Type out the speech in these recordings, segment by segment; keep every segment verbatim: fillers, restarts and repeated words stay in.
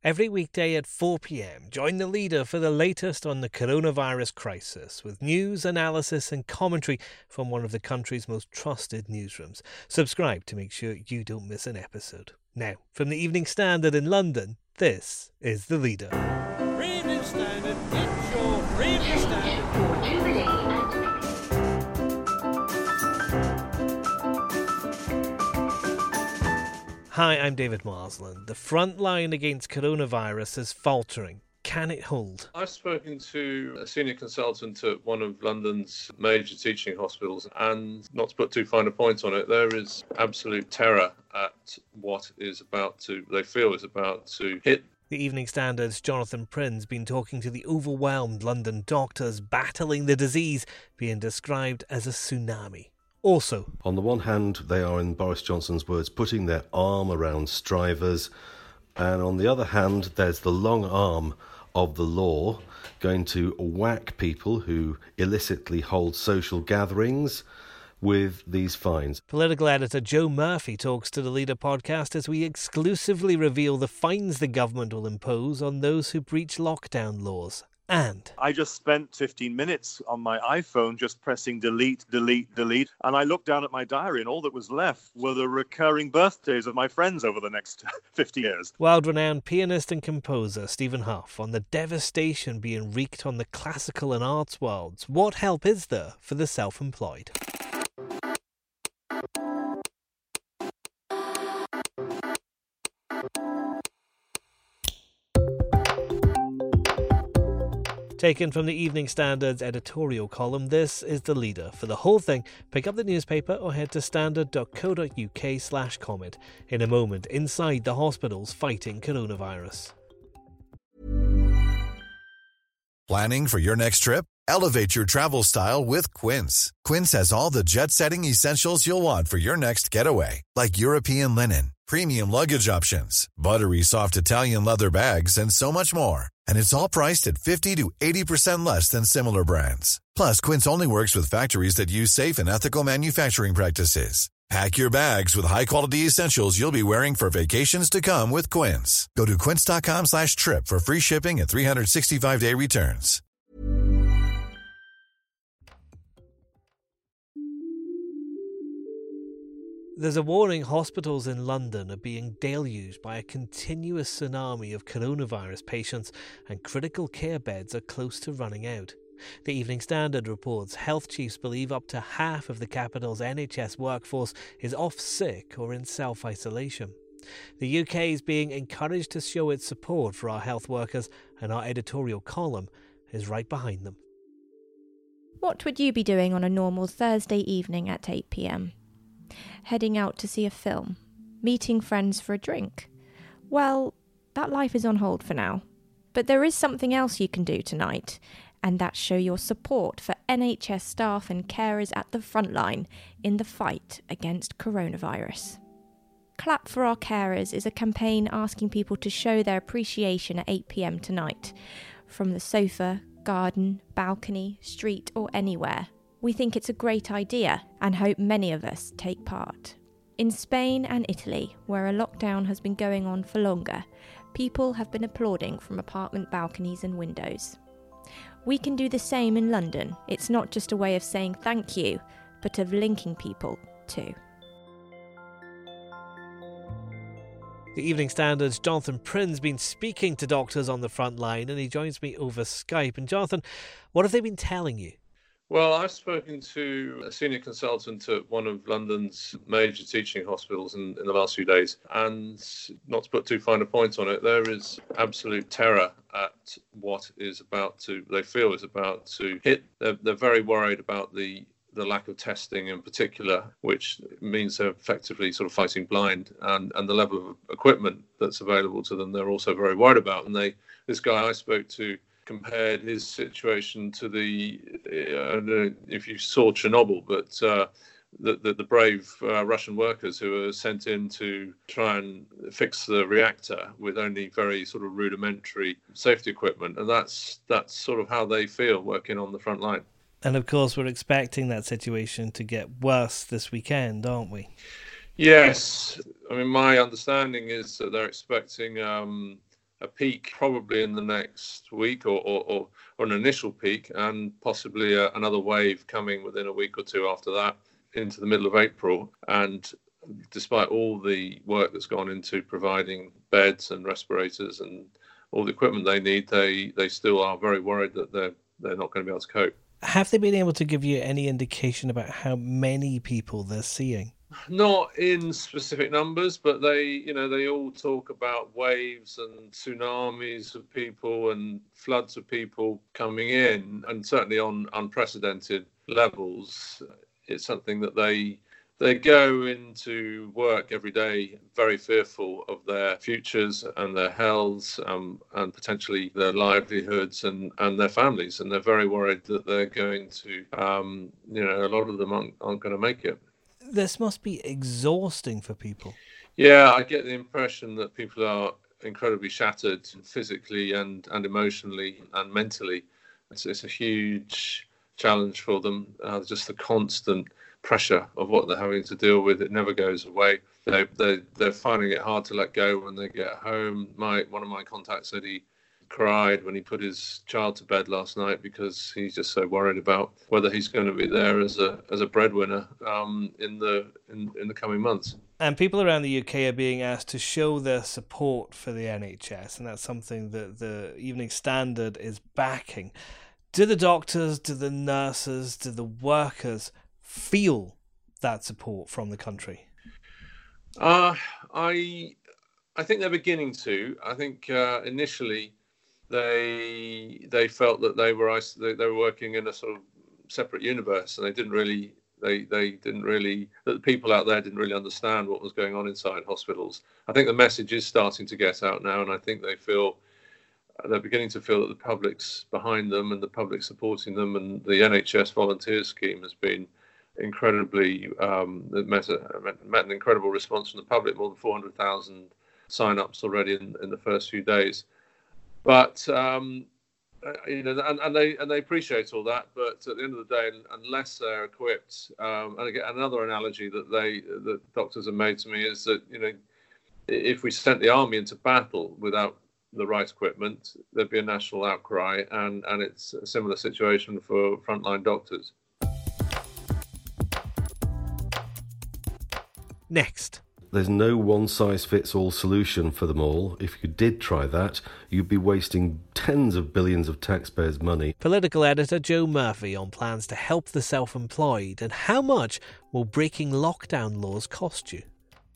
Every weekday at four p.m, join the leader for the latest on the coronavirus crisis with news, analysis and commentary from one of the country's most trusted newsrooms. Subscribe to make sure you don't miss an episode. Now, from the Evening Standard in London, this is The Leader. Evening Standard, it's your Evening Standard. Hi, I'm David Marsland. The front line against coronavirus is faltering. Can it hold? I've spoken to a senior consultant at one of London's major teaching hospitals, and not to put too fine a point on it, there is absolute terror at what is about to, they feel is about to hit. The Evening Standard's Jonathan Prince been talking to the overwhelmed London doctors battling the disease being described as a tsunami. Also, on the one hand, they are, in Boris Johnson's words, putting their arm around strivers, and on the other hand, there's the long arm of the law going to whack people who illicitly hold social gatherings with these fines. Political editor Joe Murphy talks to the Leader podcast as we exclusively reveal the fines the government will impose on those who breach lockdown laws. And I just spent fifteen minutes on my iPhone just pressing delete, delete, delete. And I looked down at my diary and all that was left were the recurring birthdays of my friends over the next fifty years. World-renowned pianist and composer Stephen Hough on the devastation being wreaked on the classical and arts worlds. What help is there for the self-employed? Taken from the Evening Standard's editorial column, this is The Leader. For the whole thing, pick up the newspaper or head to standard.co.uk slash comment. In a moment, inside the hospitals fighting coronavirus. Planning for your next trip? Elevate your travel style with Quince. Quince has all the jet-setting essentials you'll want for your next getaway, like European linen, premium luggage options, buttery soft Italian leather bags, and so much more. And it's all priced at fifty to eighty percent less than similar brands. Plus, Quince only works with factories that use safe and ethical manufacturing practices. Pack your bags with high-quality essentials you'll be wearing for vacations to come with Quince. Go to quince.com slash trip for free shipping and three sixty-five day returns. There's a warning hospitals in London are being deluged by a continuous tsunami of coronavirus patients and critical care beds are close to running out. The Evening Standard reports health chiefs believe up to half of the capital's N H S workforce is off sick or in self-isolation. The U K is being encouraged to show its support for our health workers, and our editorial column is right behind them. What would you be doing on a normal Thursday evening at eight p.m? Heading out to see a film? Meeting friends for a drink? Well, that life is on hold for now. But there is something else you can do tonight, and that's show your support for N H S staff and carers at the front line in the fight against coronavirus. Clap for Our Carers is a campaign asking people to show their appreciation at eight p.m. tonight, from the sofa, garden, balcony, street or anywhere. We think it's a great idea and hope many of us take part. In Spain and Italy, where a lockdown has been going on for longer, people have been applauding from apartment balconies and windows. We can do the same in London. It's not just a way of saying thank you, but of linking people too. The Evening Standard's Jonathan Prince been speaking to doctors on the front line, and he joins me over Skype. And Jonathan, what have they been telling you? Well, I've spoken to a senior consultant at one of London's major teaching hospitals in, in the last few days, and not to put too fine a point on it, there is absolute terror at what is about to, they feel is about to hit. They're, they're very worried about the the lack of testing in particular, which means they're effectively sort of fighting blind, and, and the level of equipment that's available to them, they're also very worried about. And they, this guy I spoke to compared his situation to the, I don't know if you saw Chernobyl, but uh, the, the, the brave uh, Russian workers who were sent in to try and fix the reactor with only very sort of rudimentary safety equipment. And that's that's sort of how they feel working on the front line. And of course, we're expecting that situation to get worse this weekend, aren't we? Yes. I mean, my understanding is that they're expecting um, a peak probably in the next week or, or, or, or an initial peak, and possibly a, another wave coming within a week or two after that into the middle of April. And despite all the work that's gone into providing beds and respirators and all the equipment they need, they, they still are very worried that they're, they're not going to be able to cope. Have they been able to give you any indication about how many people they're seeing? Not in specific numbers, but they, you know, they all talk about waves and tsunamis of people and floods of people coming in, and certainly on unprecedented levels. It's something that they they go into work every day very fearful of their futures and their healths, um, and potentially their livelihoods and, and their families. And they're very worried that they're going to, um, you know, a lot of them aren't, aren't going to make it. This must be exhausting for people. Yeah, I get the impression that people are incredibly shattered physically and, and emotionally and mentally. It's, it's a huge challenge for them, uh, just the constant pressure of what they're having to deal with. It never goes away. They, they, they're finding it hard to let go when they get home. My One of my contacts said he cried when he put his child to bed last night because he's just so worried about whether he's going to be there as a as a breadwinner um, in the in, in the coming months. And people around the U K are being asked to show their support for the N H S, and that's something that the Evening Standard is backing. Do the doctors, do the nurses, do the workers feel that support from the country? Uh, I I think they're beginning to. I think uh, initially they they felt that they were they, they were working in a sort of separate universe, and they didn't really they they didn't really that the people out there didn't really understand what was going on inside hospitals. I think the message is starting to get out now, and I think they feel they're beginning to feel that the public's behind them and the public supporting them, and the N H S volunteer scheme has been incredibly um, met, a, met an incredible response from the public. More than four hundred thousand sign-ups already in, in the first few days. But um, you know, and, and they and they appreciate all that. But at the end of the day, unless they're equipped, um, and again, another analogy that they that doctors have made to me is that, you know, if we sent the army into battle without the right equipment, there'd be a national outcry, and and it's a similar situation for frontline doctors. Next. There's no one-size-fits-all solution for them all. If you did try that, you'd be wasting tens of billions of taxpayers' money. Political editor Joe Murphy on plans to help the self-employed, and how much will breaking lockdown laws cost you?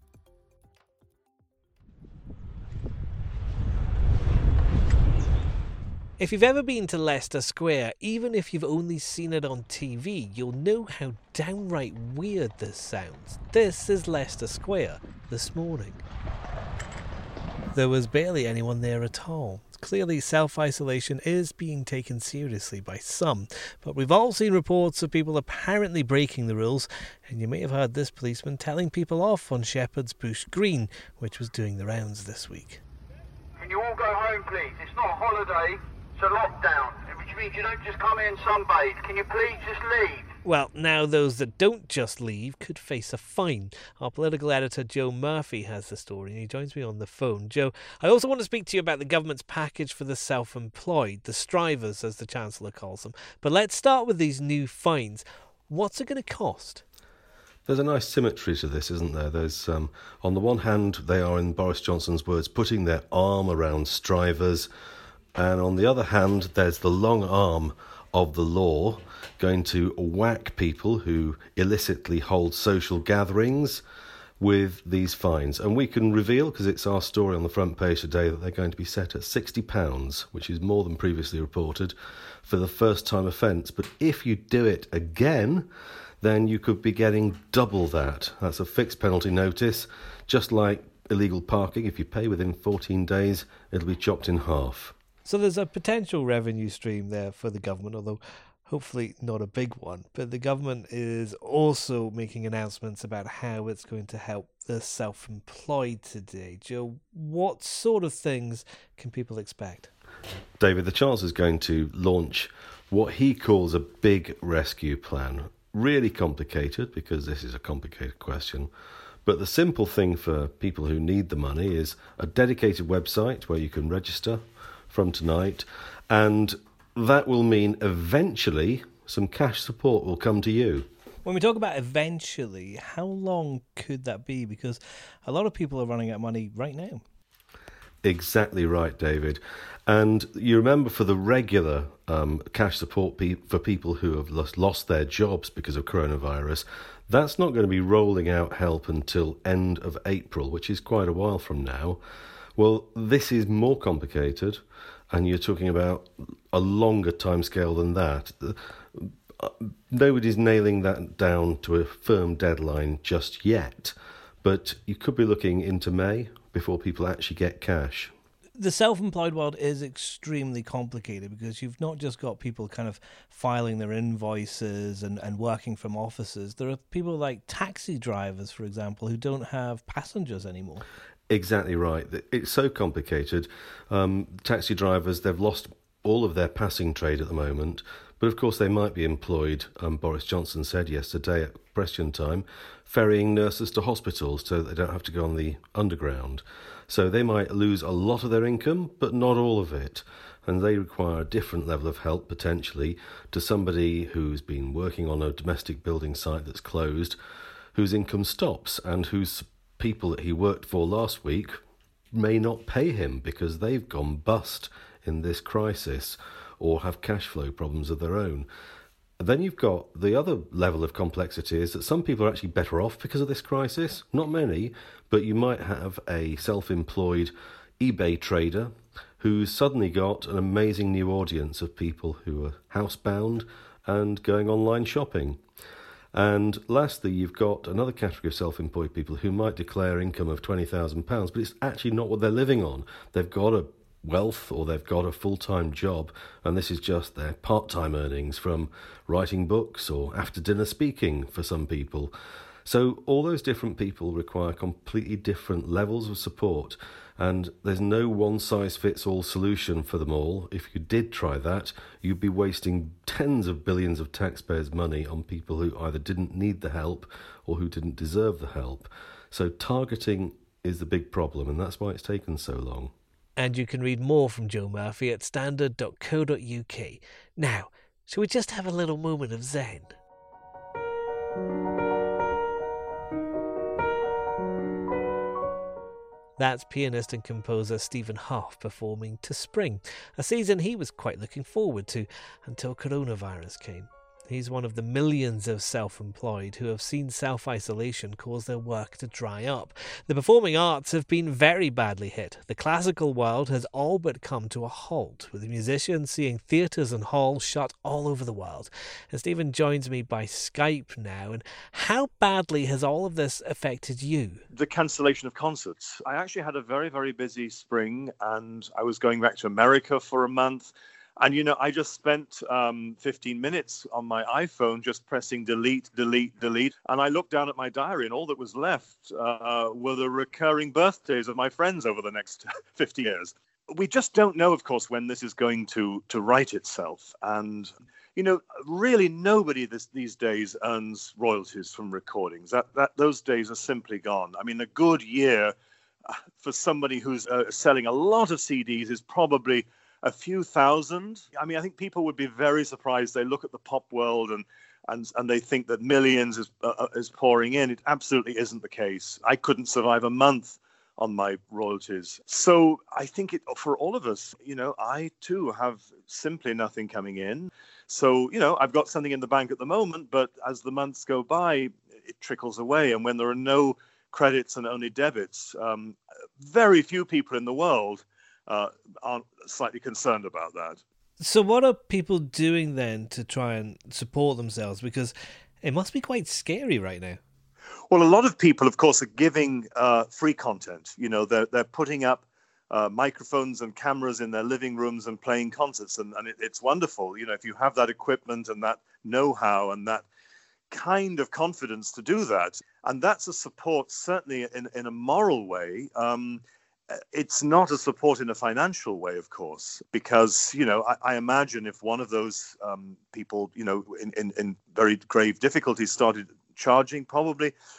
If you've ever been to Leicester Square, even if you've only seen it on T V, you'll know how downright weird this sounds. This is Leicester Square this morning. There was barely anyone there at all. Clearly, self-isolation is being taken seriously by some, but we've all seen reports of people apparently breaking the rules, and you may have heard this policeman telling people off on Shepherd's Bush Green, which was doing the rounds this week. Can you all go home, please? It's not a holiday. A lockdown, which means you don't just come in and sunbathe. Can you please just leave? Well, now those that don't just leave could face a fine. Our political editor Joe Murphy has the story, and he joins me on the phone. Joe, I also want to speak to you about the government's package for the self-employed, the strivers as the Chancellor calls them. But let's start with these new fines. What's it going to cost? There's a nice symmetry to this, isn't there? There's, um, on the one hand, they are, in Boris Johnson's words, putting their arm around strivers. And on the other hand, there's the long arm of the law going to whack people who illicitly hold social gatherings with these fines. And we can reveal, because it's our story on the front page today, that they're going to be set at sixty pounds, which is more than previously reported, for the first time offence. But if you do it again, then you could be getting double that. That's a fixed penalty notice, just like illegal parking. If you pay within fourteen days, it'll be chopped in half. So there's a potential revenue stream there for the government, although hopefully not a big one. But the government is also making announcements about how it's going to help the self-employed today. Joe, what sort of things can people expect? David, the Chancellor is going to launch what he calls a big rescue plan. Really complicated, because this is a complicated question. But the simple thing for people who need the money is a dedicated website where you can register from tonight, and that will mean eventually some cash support will come to you. When we talk about eventually, how long could that be? Because a lot of people are running out of money right now. Exactly right, David. And you remember, for the regular um, cash support pe- for people who have lost, lost their jobs because of coronavirus, that's not going to be rolling out help until end of April, which is quite a while from now. Well, this is more complicated, and you're talking about a longer timescale than that. Nobody's nailing that down to a firm deadline just yet, but you could be looking into May before people actually get cash. The self-employed world is extremely complicated because you've not just got people kind of filing their invoices and, and working from offices. There are people like taxi drivers, for example, who don't have passengers anymore. Exactly right. It's so complicated. Um, taxi drivers, they've lost all of their passing trade at the moment. But of course they might be employed, um, Boris Johnson said yesterday at question time, ferrying nurses to hospitals so they don't have to go on the underground. So they might lose a lot of their income, but not all of it. And they require a different level of help, potentially, to somebody who's been working on a domestic building site that's closed, whose income stops, and whose people that he worked for last week may not pay him because they've gone bust in this crisis, or have cash flow problems of their own. Then you've got the other level of complexity is that some people are actually better off because of this crisis. Not many, but you might have a self-employed eBay trader who's suddenly got an amazing new audience of people who are housebound and going online shopping. And lastly, you've got another category of self-employed people who might declare income of twenty thousand pounds, but it's actually not what they're living on. They've got a wealth, or they've got a full-time job, and this is just their part-time earnings from writing books or after-dinner speaking for some people. So all those different people require completely different levels of support, and there's no one-size-fits-all solution for them all. If you did try that, you'd be wasting tens of billions of taxpayers' money on people who either didn't need the help or who didn't deserve the help. So targeting is the big problem, and that's why it's taken so long. And you can read more from Joe Murphy at standard dot co dot uk. Now, shall we just have a little moment of zen? That's pianist and composer Stephen Hough performing To Spring, a season he was quite looking forward to until coronavirus came. He's one of the millions of self-employed who have seen self-isolation cause their work to dry up. The performing arts have been very badly hit. The classical world has all but come to a halt, with musicians seeing theatres and halls shut all over the world. And Stephen joins me by Skype now. And how badly has all of this affected you? The cancellation of concerts. I actually had a very, very busy spring, and I was going back to America for a month. And, you know, I just spent um, fifteen minutes on my iPhone just pressing delete, delete, delete. And I looked down at my diary, and all that was left uh, were the recurring birthdays of my friends over the next fifty years. We just don't know, of course, when this is going to, to right itself. And, you know, really nobody this, these days earns royalties from recordings. That, that those days are simply gone. I mean, a good year for somebody who's uh, selling a lot of C Ds is probably a few thousand. I mean, I think people would be very surprised. They look at the pop world and and and they think that millions is uh, is pouring in. It absolutely isn't the case. I couldn't survive a month on my royalties. So I think it for all of us, you know, I too have simply nothing coming in. So, you know, I've got something in the bank at the moment, but as the months go by, it trickles away. And when there are no credits and only debits, um, very few people in the world Uh, aren't slightly concerned about that. So what are people doing then to try and support themselves? Because it must be quite scary right now. Well, a lot of people, of course, are giving uh, free content. You know, they're, they're putting up uh, microphones and cameras in their living rooms and playing concerts. And, and it, it's wonderful. You know, if you have that equipment and that know-how and that kind of confidence to do that. And that's a support, certainly in, in a moral way. Um, It's not a support in a financial way, of course, because, you know, I, I imagine if one of those um, people, you know, in, in, in very grave difficulties started charging probably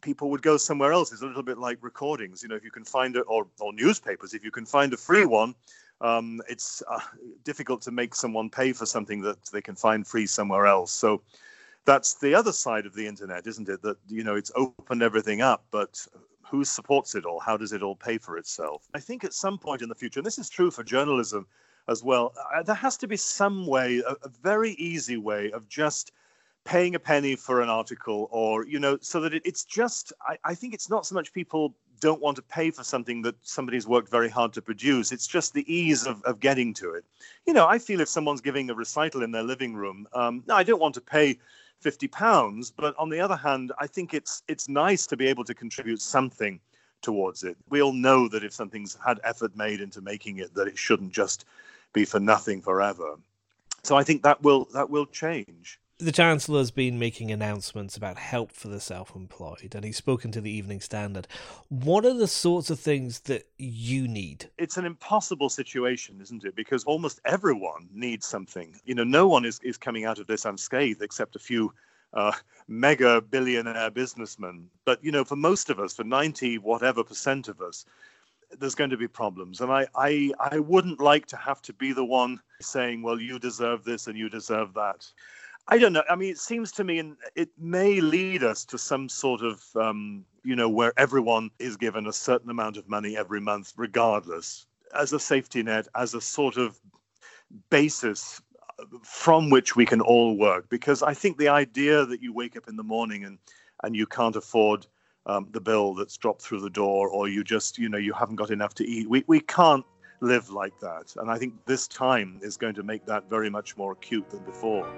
people would go somewhere else. It's a little bit like recordings. You know, if you can find it, or, or newspapers, if you can find a free one, um, it's uh, difficult to make someone pay for something that they can find free somewhere else. So that's the other side of the internet, isn't it? That, you know, it's opened everything up, but who supports it all? How does it all pay for itself? I think at some point in the future, and this is true for journalism as well, uh, there has to be some way, a, a very easy way of just paying a penny for an article, or, you know, so that it, it's just, I, I think it's not so much people don't want to pay for something that somebody's worked very hard to produce. It's just the ease of, of getting to it. You know, I feel if someone's giving a recital in their living room, um, no, I don't want to pay fifty pounds, but on the other hand, I think it's it's nice to be able to contribute something towards it. We all know that if something's had effort made into making it, that it shouldn't just be for nothing forever. So I think that will that will change. The Chancellor's been making announcements about help for the self-employed, and he's spoken to the Evening Standard. What are the sorts of things that you need? It's an impossible situation, isn't it? Because almost everyone needs something. You know, no one is, is coming out of this unscathed except a few uh, mega billionaire businessmen. But, you know, for most of us, for ninety whatever percent of us, there's going to be problems. And I, I, I wouldn't like to have to be the one saying, well, you deserve this and you deserve that. I don't know. I mean, it seems to me, and it may lead us to some sort of, um, you know, where everyone is given a certain amount of money every month, regardless, as a safety net, as a sort of basis from which we can all work. Because I think the idea that you wake up in the morning and, and you can't afford um, the bill that's dropped through the door, or you just, you know, you haven't got enough to eat, we, we can't live like that. And I think this time is going to make that very much more acute than before.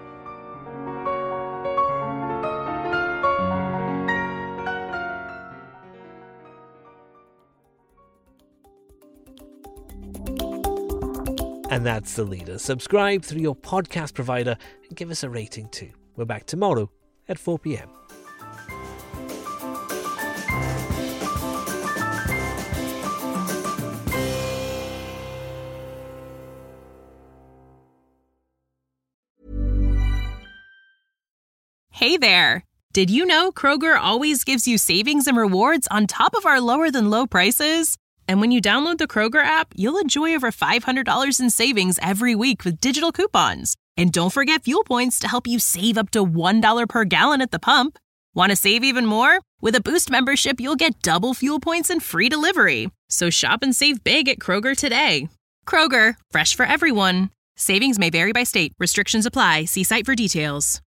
And that's The Leader. Subscribe through your podcast provider and give us a rating too. We're back tomorrow at four p.m. Hey there! Did you know Kroger always gives you savings and rewards on top of our lower than low prices? And when you download the Kroger app, you'll enjoy over five hundred dollars in savings every week with digital coupons. And don't forget fuel points to help you save up to one dollar per gallon at the pump. Want to save even more? With a Boost membership, you'll get double fuel points and free delivery. So shop and save big at Kroger today. Kroger, fresh for everyone. Savings may vary by state. Restrictions apply. See site for details.